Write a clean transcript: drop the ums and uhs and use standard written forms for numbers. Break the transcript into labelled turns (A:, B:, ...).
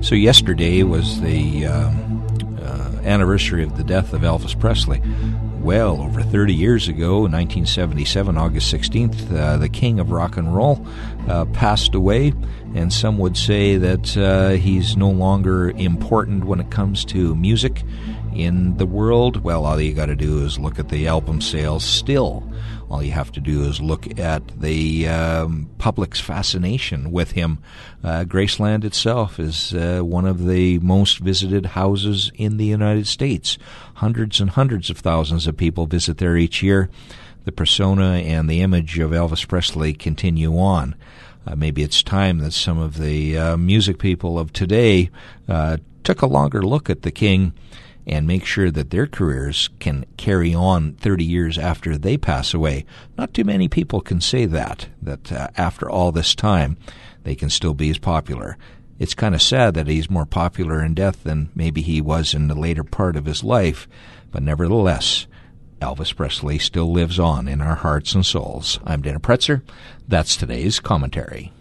A: So yesterday was the anniversary of the death of Elvis Presley. Well, over 30 years ago, in 1977, August 16th, the king of rock and roll passed away, and some would say that he's no longer important when it comes to music in the world. Well, all you got to do is look at the album sales still. All you have to do is look at the public's fascination with him. Graceland itself is one of the most visited houses in the United States. Hundreds and hundreds of thousands of people visit there each year. The persona and the image of Elvis Presley continue on. Maybe it's time that some of the music people of today took a longer look at the king and make sure that their careers can carry on 30 years after they pass away. Not too many people can say that after all this time, they can still be as popular. It's kind of sad that he's more popular in death than maybe he was in the later part of his life, but nevertheless, Elvis Presley still lives on in our hearts and souls. I'm Dana Pretzer. That's today's commentary.